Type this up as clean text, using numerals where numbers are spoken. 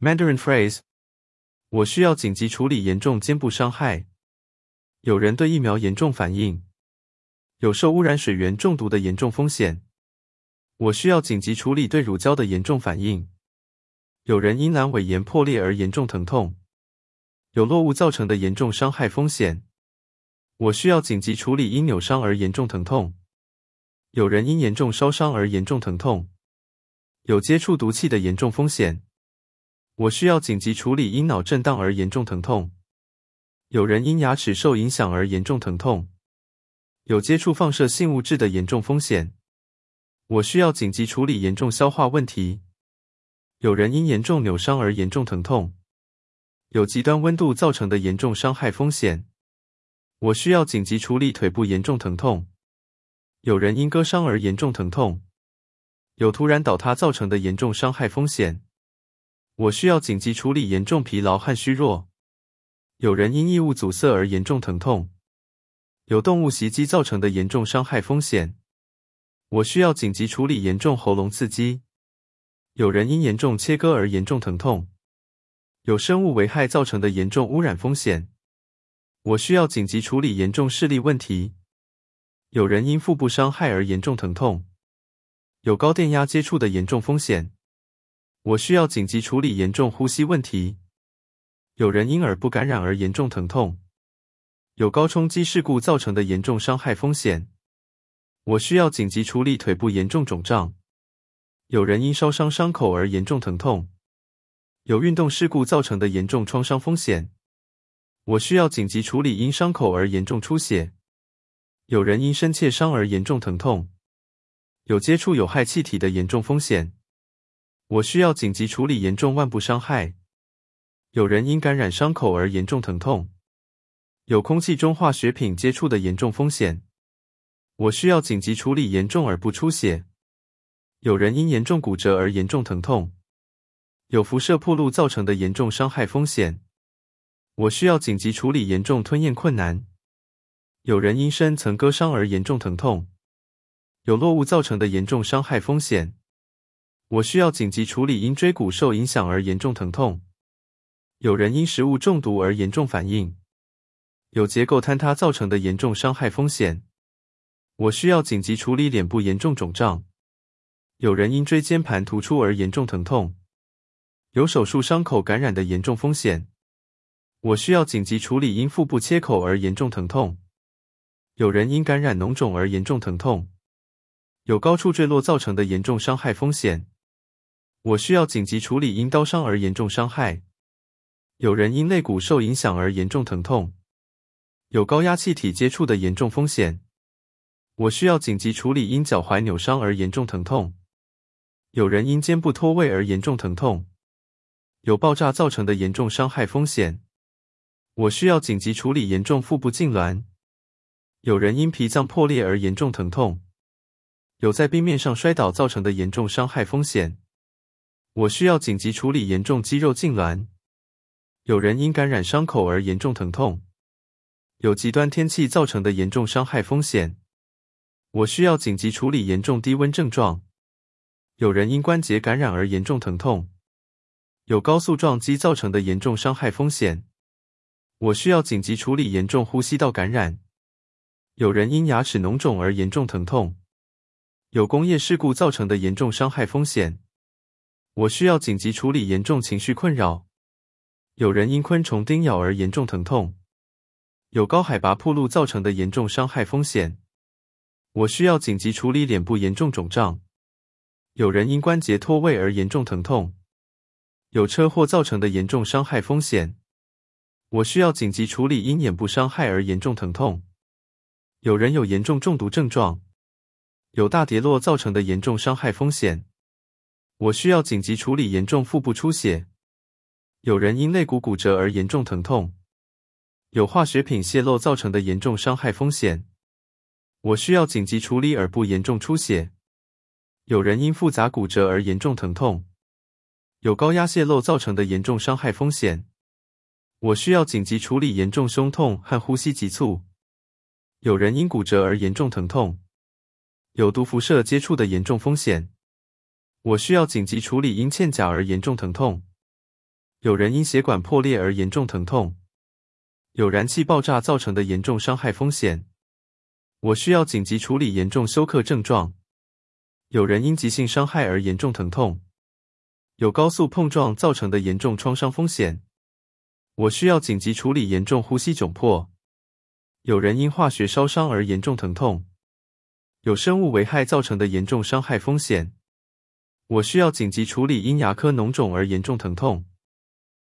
Mandarin phrase. 我需要紧急处理严重肩部伤害。有人对疫苗严重反应。有受污染水源中毒的严重风险。我需要紧急处理对乳胶的严重反应。有人因阑尾炎破裂而严重疼痛。有落物造成的严重伤害风险。我需要紧急处理因扭伤而严重疼痛。有人因严重烧伤而严重疼痛。有接触毒气的严重风险。我需要紧急处理因脑震荡而严重疼痛。有人因牙齿受影响而严重疼痛。有接触放射性物质的严重风险。我需要紧急处理严重消化问题。有人因严重扭伤而严重疼痛。有极端温度造成的严重伤害风险。我需要紧急处理腿部严重疼痛。有人因割伤而严重疼痛。有突然倒塌造成的严重伤害风险。我需要紧急处理严重疲劳和虚弱。有人因异物阻塞而严重疼痛。有动物袭击造成的严重伤害风险。我需要紧急处理严重喉咙刺激。有人因严重切割而严重疼痛。有生物危害造成的严重污染风险。我需要紧急处理严重视力问题。有人因腹部伤害而严重疼痛。有高电压接触的严重风险。我需要紧急处理严重呼吸问题。有人因耳部感染而严重疼痛。有高冲击事故造成的严重伤害风险。我需要紧急处理腿部严重肿胀。有人因烧伤伤口而严重疼痛。有运动事故造成的严重创伤风险。我需要紧急处理因伤口而严重出血。有人因深切伤而严重疼痛。有接触有害气体的严重风险。我需要紧急处理严重腕部伤害。有人因感染伤口而严重疼痛。有空气中化学品接触的严重风险。我需要紧急处理严重耳部出血。有人因严重骨折而严重疼痛。有辐射暴露造成的严重伤害风险。我需要紧急处理严重吞咽困难。有人因深层割伤而严重疼痛。有落物造成的严重伤害风险。我需要紧急处理因椎骨受影响而严重疼痛。有人因食物中毒而严重反应。有结构坍塌造成的严重伤害风险。我需要紧急处理脸部严重肿胀。有人因椎间盘突出而严重疼痛。有手术伤口感染的严重风险。我需要紧急处理因腹部切口而严重疼痛。有人因感染脓肿而严重疼痛。有高处坠落造成的严重伤害风险。我需要紧急处理因刀伤而严重伤害。有人因肋骨受影响而严重疼痛。有高压气体接触的严重风险。我需要紧急处理因脚踝扭伤而严重疼痛。有人因肩部脱位而严重疼痛。有爆炸造成的严重伤害风险。我需要紧急处理严重腹部痉挛。有人因脾脏破裂而严重疼痛。有在冰面上摔倒造成的严重伤害风险。我需要紧急处理严重肌肉痉挛。有人因感染伤口而严重疼痛。有极端天气造成的严重伤害风险。我需要紧急处理严重低温症状。有人因关节感染而严重疼痛。有高速撞击造成的严重伤害风险。我需要紧急处理严重呼吸道感染。有人因牙齿脓肿而严重疼痛。有工业事故造成的严重伤害风险。我需要紧急处理严重情绪困扰。有人因昆虫叮咬而严重疼痛。有高海拔暴露造成的严重伤害风险。我需要紧急处理脸部严重肿胀。有人因关节脱位而严重疼痛。有车祸造成的严重伤害风险。我需要紧急处理因眼部伤害而严重疼痛。有人有严重中毒症状。有大跌落造成的严重伤害风险。我需要紧急处理严重腹部出血。有人因肋骨骨折而严重疼痛。有化学品泄漏造成的严重伤害风险。我需要紧急处理耳部严重出血。有人因复杂骨折而严重疼痛。有高压泄漏造成的严重伤害风险。我需要紧急处理严重胸痛和呼吸急促。有人因骨折而严重疼痛。有毒辐射接触的严重风险。我需要紧急处理因嵌甲而严重疼痛。 有人因血管破裂而严重疼痛，有燃气爆炸造成的严重伤害风险，我需要紧急处理严重休克症状，有人因急性伤害而严重疼痛，有高速碰撞造成的严重创伤风险，我需要紧急处理严重呼吸窘迫，有人因化学烧伤而严重疼痛，有生物危害造成的严重伤害风险，我需要紧急处理因牙科脓肿而严重疼痛，